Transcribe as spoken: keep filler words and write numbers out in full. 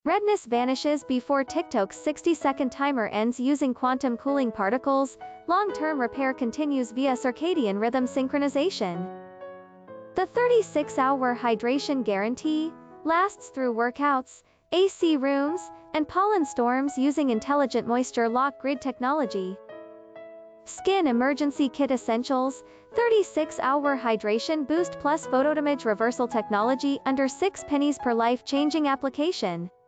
Redness vanishes before TikTok's sixty second timer ends using quantum cooling particles. Long-term repair continues via circadian rhythm synchronization. The thirty-six hour hydration guarantee lasts through workouts, A C rooms, and pollen storms using intelligent moisture lock grid technology. Skin Emergency Kit Essentials, thirty-six hour Hydration Boost Plus Photodamage Reversal Technology under six pennies per life-changing application.